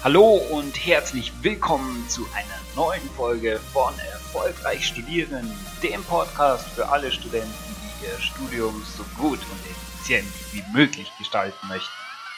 Hallo und herzlich willkommen zu einer neuen Folge von Erfolgreich Studieren, dem Podcast für alle Studenten, die ihr Studium so gut und effizient wie möglich gestalten möchten.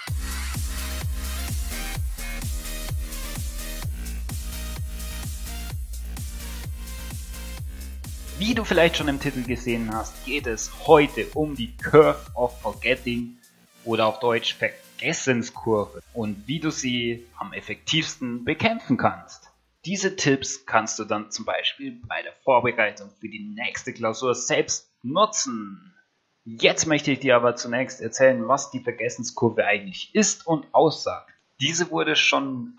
Wie du vielleicht schon im Titel gesehen hast, geht es heute um die Curve of Forgetting oder auf Deutsch Vergessenskurve und wie du sie am effektivsten bekämpfen kannst. Diese Tipps kannst du dann zum Beispiel bei der Vorbereitung für die nächste Klausur selbst nutzen. Jetzt möchte ich dir aber zunächst erzählen, was die Vergessenskurve eigentlich ist und aussagt. Diese wurde schon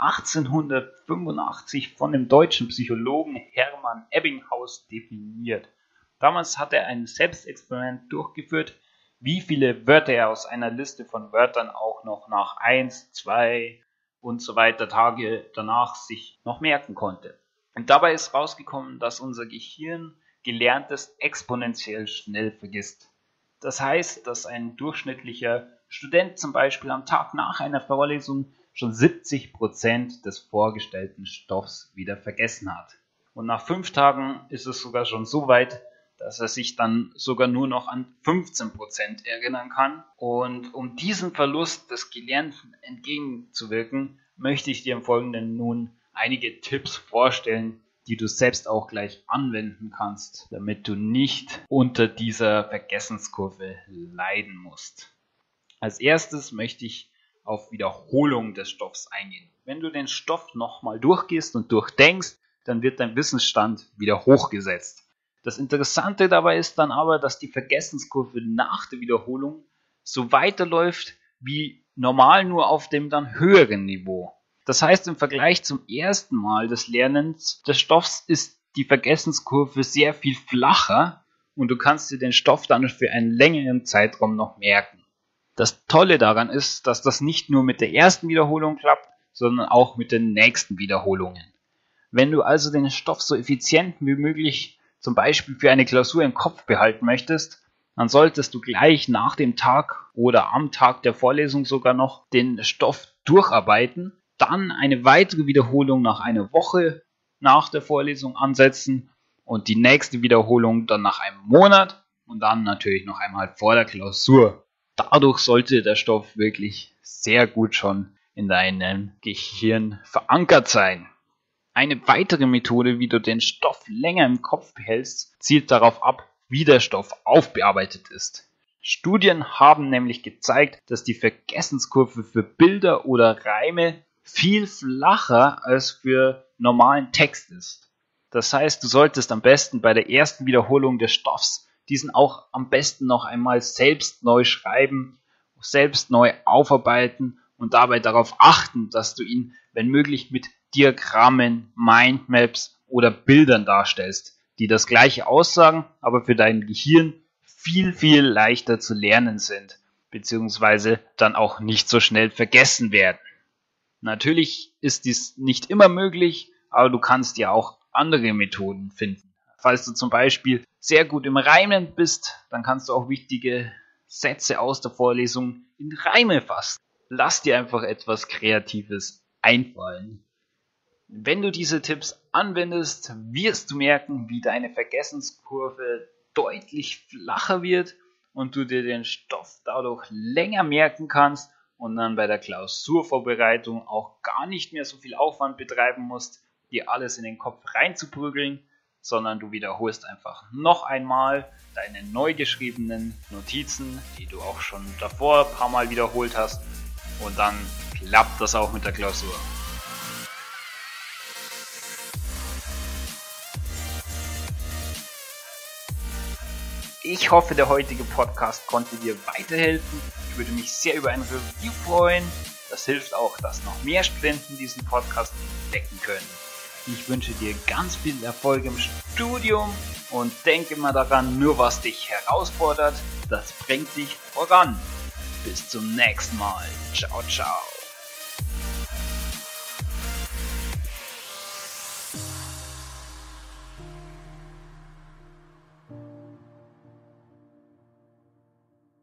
1885 von dem deutschen Psychologen Hermann Ebbinghaus definiert. Damals hat er ein Selbstexperiment durchgeführt, wie viele Wörter er aus einer Liste von Wörtern auch noch nach 1, 2 und so weiter Tage danach sich noch merken konnte. Und dabei ist rausgekommen, dass unser Gehirn Gelerntes exponentiell schnell vergisst. Das heißt, dass ein durchschnittlicher Student zum Beispiel am Tag nach einer Vorlesung schon 70% des vorgestellten Stoffs wieder vergessen hat. Und nach 5 Tagen ist es sogar schon so weit, dass er sich dann sogar nur noch an 15% erinnern kann. Und um diesen Verlust des Gelernten entgegenzuwirken, möchte ich dir im Folgenden nun einige Tipps vorstellen, die du selbst auch gleich anwenden kannst, damit du nicht unter dieser Vergessenskurve leiden musst. Als erstes möchte ich auf Wiederholung des Stoffs eingehen. Wenn du den Stoff nochmal durchgehst und durchdenkst, dann wird dein Wissensstand wieder hochgesetzt. Das Interessante dabei ist dann aber, dass die Vergessenskurve nach der Wiederholung so weiterläuft wie normal, nur auf dem dann höheren Niveau. Das heißt, im Vergleich zum ersten Mal des Lernens des Stoffs ist die Vergessenskurve sehr viel flacher und du kannst dir den Stoff dann für einen längeren Zeitraum noch merken. Das Tolle daran ist, dass das nicht nur mit der ersten Wiederholung klappt, sondern auch mit den nächsten Wiederholungen. Wenn du also den Stoff so effizient wie möglich zum Beispiel für eine Klausur im Kopf behalten möchtest, dann solltest du gleich nach dem Tag oder am Tag der Vorlesung sogar noch den Stoff durcharbeiten, dann eine weitere Wiederholung nach einer Woche nach der Vorlesung ansetzen und die nächste Wiederholung dann nach einem Monat und dann natürlich noch einmal vor der Klausur. Dadurch sollte der Stoff wirklich sehr gut schon in deinem Gehirn verankert sein. Eine weitere Methode, wie du den Stoff länger im Kopf behältst, zielt darauf ab, wie der Stoff aufbearbeitet ist. Studien haben nämlich gezeigt, dass die Vergessenskurve für Bilder oder Reime viel flacher als für normalen Text ist. Das heißt, du solltest am besten bei der ersten Wiederholung des Stoffs diesen auch am besten noch einmal selbst neu schreiben, selbst neu aufarbeiten und dabei darauf achten, dass du ihn, wenn möglich, mit Diagrammen, Mindmaps oder Bildern darstellst, die das gleiche aussagen, aber für dein Gehirn viel, viel leichter zu lernen sind, beziehungsweise dann auch nicht so schnell vergessen werden. Natürlich ist dies nicht immer möglich, aber du kannst ja auch andere Methoden finden. Falls du zum Beispiel sehr gut im Reimen bist, dann kannst du auch wichtige Sätze aus der Vorlesung in Reime fassen. Lass dir einfach etwas Kreatives einfallen. Wenn du diese Tipps anwendest, wirst du merken, wie deine Vergessenskurve deutlich flacher wird und du dir den Stoff dadurch länger merken kannst und dann bei der Klausurvorbereitung auch gar nicht mehr so viel Aufwand betreiben musst, dir alles in den Kopf reinzuprügeln, sondern du wiederholst einfach noch einmal deine neu geschriebenen Notizen, die du auch schon davor ein paar Mal wiederholt hast, und dann klappt das auch mit der Klausur. Ich hoffe, der heutige Podcast konnte dir weiterhelfen. Ich würde mich sehr über ein Review freuen. Das hilft auch, dass noch mehr Studenten diesen Podcast entdecken können. Ich wünsche dir ganz viel Erfolg im Studium und denke immer daran, nur was dich herausfordert, das bringt dich voran. Bis zum nächsten Mal. Ciao, ciao.